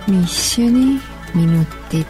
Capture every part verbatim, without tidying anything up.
Missioni minutid.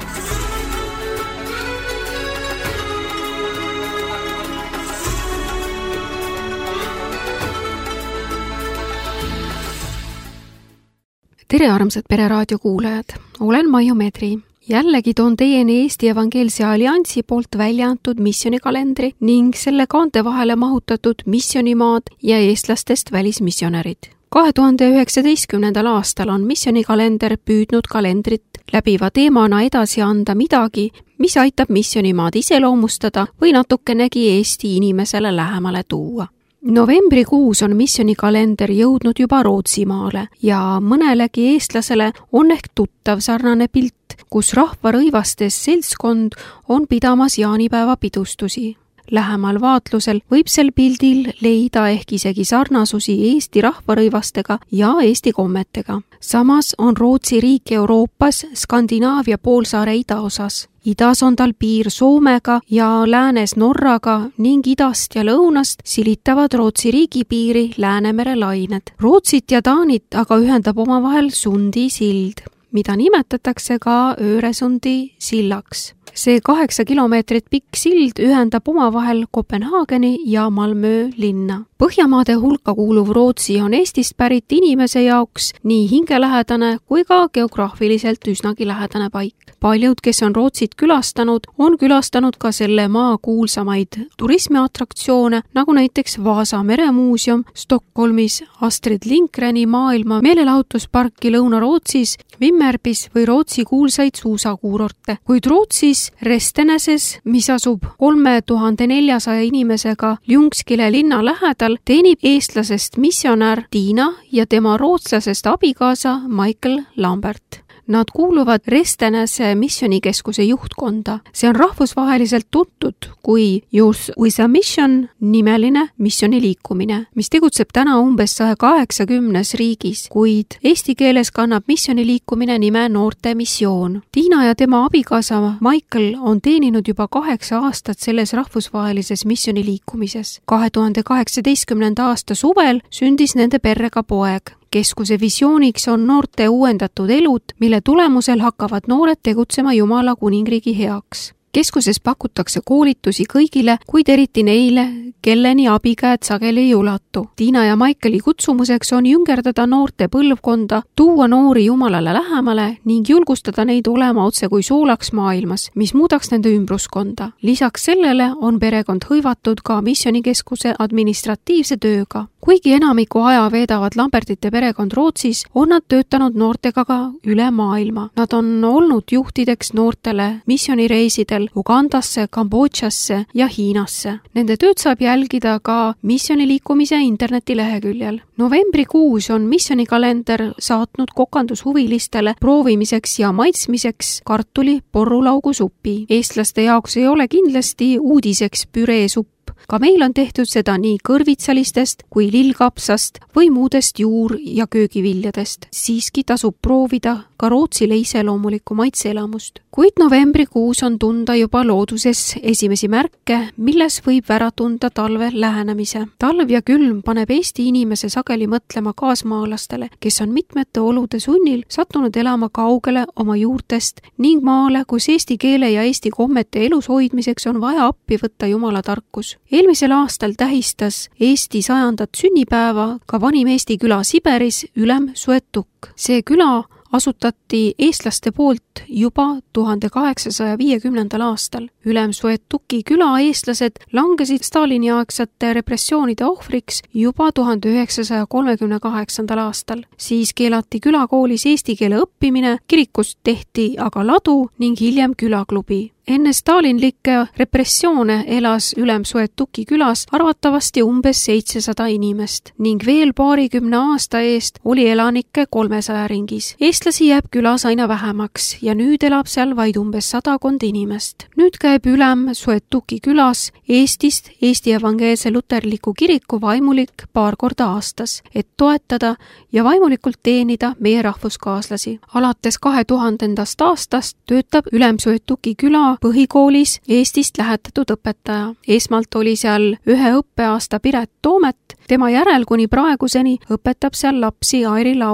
Tere armsad Pereraadio kuulajad, olen Maiju Medri. Jällegi toon teieni Eesti Evangeelse Alliansi poolt välja antud missionikalendri ning selle kaante vahele mahutatud missionimaad ja eestlastest välismissionärid. kahe tuhande üheksateistkümnendal aastal on missionikalender püüdnud kalendrit läbiva teemana edasi anda midagi, mis aitab missionimaad iseloomustada või natukenegi Eesti inimesele lähemale tuua. Novembrikuus on missionikalender jõudnud juba Rootsimaale ja mõnelegi eestlasele on ehk tuttav sarnane pilt, kus rahvarõivastes seltskond on pidamas jaanipäeva pidustusi. Lähemal vaatlusel võib sel pildil leida ehk isegi sarnasusi Eesti rahvarõivastega ja Eesti kommetega. Samas on Rootsi riik Euroopas Skandinaavia poolsaare idaosas. Idas on tal piir Soomega ja läänes Norraga ning idast ja lõunast silitavad Rootsi riigipiiri Läänemere lained. Rootsit ja Taanit aga ühendab omavahel Sundi sild, mida nimetatakse ka Öresundi sillaks. See kaheksa kilomeetrit pikk sild ühendab omavahel Kopenhaageni ja Malmö linna. Põhjamaade hulka kuuluv Rootsi on Eestist pärit inimese jaoks nii hingelähedane kui ka geograafiliselt üsnagi lähedane paik. Paljud, kes on Rootsit külastanud, on külastanud ka selle maa kuulsamaid turismiatraktsioone, nagu näiteks Vaasa meremuuseum Stockholmis, Astrid Lindgreni maailma meelelahutusparki Lõuna-Rootsis, Vimmerbis või Rootsi kuulsaid suusakuurorte. Kuid Rootsis Restenäses, mis asub kolme tuhande neljasaja inimesega Ljungskile linna lähedal, teenib eestlasest missionär Tiina ja tema rootslasest abikaasa Michael Lambert. Nad kuuluvad Restenäse missionikeskuse juhtkonda. See on rahvusvaheliselt tuntud kui Youth with a Mission nimeline missioniliikumine, mis tegutseb täna umbes saja kaheksakümnes riigis, kuid eesti keeles kannab missioniliikumine nime Noorte missioon. Tiina ja tema abikaasa Michael on teeninud juba kaheksa aastat selles rahvusvahelises missioniliikumises. kahe tuhande kaheksateistkümnenda aasta suvel sündis nende perrega poeg. Keskuse visiooniks on noorte uuendatud elud, mille tulemusel hakkavad noored tegutsema Jumala kuningriigi heaks. Keskuses pakutakse koolitusi kõigile, kuid eriti neile, kelleni abikäed sageli ei ulatu. Tiina ja Michaeli kutsumuseks on jüngerdada noorte põlvkonda, tuua noori Jumalale lähemale ning julgustada neid olema otse kui soolaks maailmas, mis muudaks nende ümbruskonda. Lisaks sellele on perekond hõivatud ka missionikeskuse administratiivse tööga. Kuigi enamiku aja veedavad Lambertite perekond Rootsis, on nad töötanud noortega ka üle maailma. Nad on olnud juhtideks noortele missionireisidel Ugandasse, Kambodžasse ja Hiinasse. Nende tööd saab jälgida ka missioniliikumise internetileheküljel. Novembrikuus on missionikalender saatnud kokandushuvilistele proovimiseks ja maitsmiseks kartuli porrulaugu supi. Eestlaste jaoks ei ole kindlasti uudiseks püreesupp. Ka meil on tehtud seda nii kõrvitsalistest kui lillkapsast või muudest juur- ja köögiviljadest. Siiski tasub proovida ka Rootsile iseloomulikku maitseelamust. Kuid novembrikuus on tunda juba looduses esimesi märke, milles võib ära tunda talve lähenemise. Talv ja külm paneb Eesti inimese sageli mõtlema kaasmaalastele, kes on mitmete olude sunnil sattunud elama kaugele oma juurtest ning maale, kus eesti keele ja eesti kommete elus hoidmiseks on vaja appi võtta Jumala tarkus. Eelmisel aastal tähistas Eesti sajandat sünnipäeva ka vanim Eesti küla Siberis, Ülem Suetuk. See küla asutati eestlaste poolt juba tuhande kaheksasaja viiekümnendal aastal. Ülem Suetuki küla eestlased langesid Stalini-aegsete repressioonide ohvriks juba tuhande üheksasaja kolmekümne kaheksandal aastal. Siis keelati külakoolis eesti keele õppimine, kirikust tehti aga ladu ning hiljem külaklubi. Enne stalinlikke repressioone elas Ülem Suetuki külas arvatavasti umbes seitsesada inimest ning veel paarikümne aasta eest oli elanikke kolmesaja ringis. Eestlasi jääb külas aina vähemaks ja nüüd elab seal vaid umbes sadakond inimest. Nüüd käib Ülem Suetuki külas Eestist Eesti Evangeelse Luterliku Kiriku vaimulik paar korda aastas, et toetada ja vaimulikult teenida meie rahvuskaaslasi. Alates kahe tuhandendast aastast töötab Ülem Suetuki küla põhikoolis Eestist lähetatud õpetaja. Esmalt oli seal ühe õppeaasta Piret Toomet, tema järel kuni praeguseni õpetab seal lapsi Airi Laur.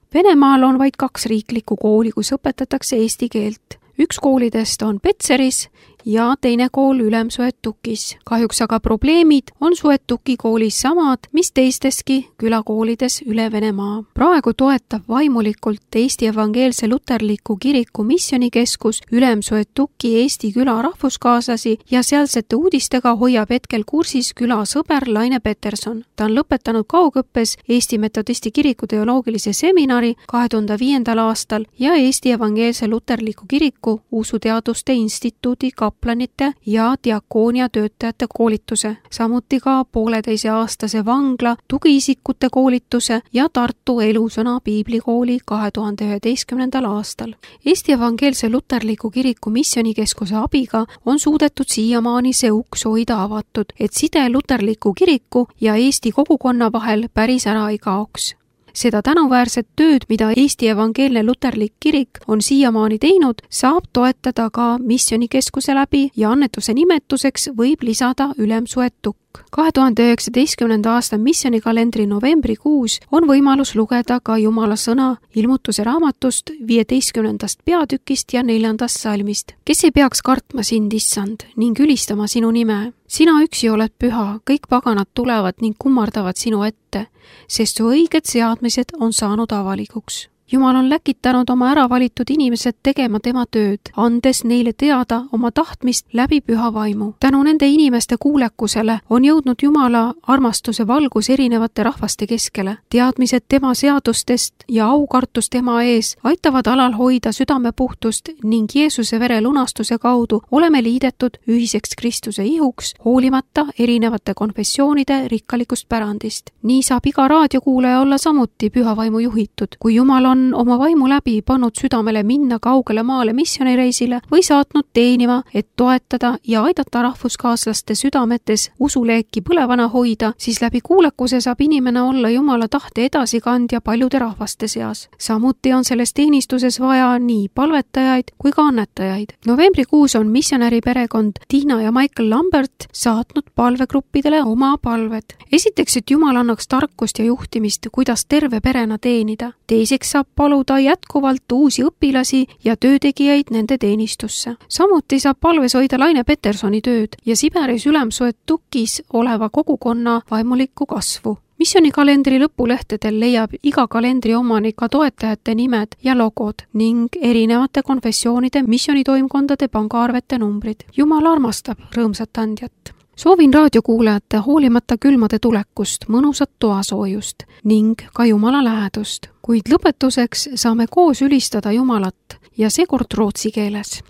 Venemaal on vaid kaks riiklikku kooli, kus õpetatakse eesti keelt. Üks koolidest on Petseris ja teine kool Ülemsuetukis. Kahjuks aga probleemid on Suetuki koolis samad, mis teisteski külakoolides üle Venemaa. Praegu toetab vaimulikult Eesti Evangeelse Luterliku Kiriku missionikeskus Ülemsuetuki Eesti küla rahvuskaaslasi ja sealsete uudistega hoiab hetkel kursis küla sõber Laine Peterson. Ta on lõpetanud kaugõppes Eesti Metodisti Kiriku teoloogilise seminari kahe tuhande viiendal aastal ja Eesti Evangeelse Luterliku Kiriku usuteaduste instituudi kaplanite ja diakoonia töötajate koolituse, samuti ka pooleteise aastase vangla tugiisikute koolituse ja Tartu Elusõna piiblikooli kahe tuhande üheteistkümnendal aastal. Eesti Evangeelse Luterliku Kiriku missionikeskuse abiga on suudetud siiamaani see uks hoida avatud, et side Luterliku Kiriku ja Eesti kogukonna vahel päris ära ei kaoks. Seda tänuväärset tööd, mida Eesti Evangeelne Luterlik Kirik on siiamaani teinud, saab toetada ka missionikeskuse läbi ja annetuse nimetuseks võib lisada Ülemsuetuk. kahe tuhande üheksateistkümnenda aasta missionikalendri novembrikuus on võimalus lugeda ka Jumala sõna ilmutuse raamatust viieteistkümnendast peatükist ja neljandast salmist. Kes ei peaks kartma sind, issand, ning ülistama sinu nime? Sina üksi oled püha, kõik paganad tulevad ning kummardavad sinu ette, sest su õiged seadmised on saanud avalikuks. Jumal on läkitanud oma äravalitud inimesed tegema tema tööd, andes neile teada oma tahtmist läbi püha vaimu. Tänu nende inimeste kuulekusele on jõudnud Jumala armastuse valgus erinevate rahvaste keskele. Teadmised tema seadustest ja aukartus tema ees aitavad alal hoida südame puhtust ning Jeesuse vere lunastuse kaudu oleme liidetud ühiseks Kristuse ihuks, hoolimata erinevate konfessioonide rikkalikust pärandist. Nii saab iga raadiokuulaja olla samuti püha vaimu juhitud, kui Jumal on on oma vaimu läbi pannud südamele minna kaugele maale missionireisile või saatnud teenima, et toetada ja aidata rahvuskaaslaste südametes usuleeki põlevana hoida, siis läbi kuulekuse saab inimene olla Jumala tahte edasikandja paljude rahvaste seas. Samuti on selles teenistuses vaja nii palvetajaid kui ka annetajaid. Novembrikuus on missionäri perekond Tiina ja Michael Lambert saatnud palvegruppidele oma palved. Esiteks, et Jumal annaks tarkust ja juhtimist, kuidas terve perena teenida. Teiseks saab paluda jätkuvalt uusi õpilasi ja töötegijaid nende teenistusse. Samuti saab palves hoida Laine Petersoni tööd ja Siberis Ülemsuetukis oleva kogukonna vaimulikku kasvu. Missionikalendri lõpulehtedel leiab iga kalendri omanika toetajate nimed ja logod ning erinevate konfessioonide missionitoimkondade pangaarvete numbrid. Jumal armastab rõõmsat andjat. Soovin raadiokuulajate hoolimata külmade tulekust, mõnusat toasoojust ning ka Jumala lähedust. Kuid lõpetuseks saame koos ülistada Jumalat ja seekord rootsi keeles.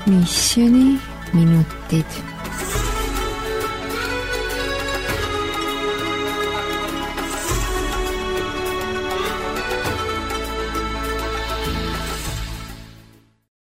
Missioni minutid.